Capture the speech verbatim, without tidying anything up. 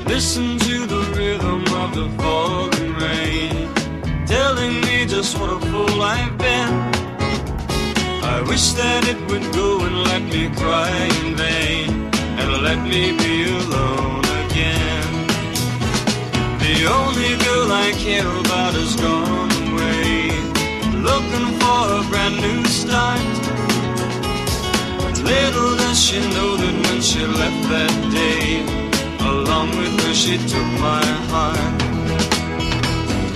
Listen to the rhythm of the falling rain, telling me just what a fool I've been. I wish that it would go and let me cry in vain, and let me be alone again. The only girl I care about has gone away, looking for a brand new start. Little does she know that when she left that day, along with her she took my heart.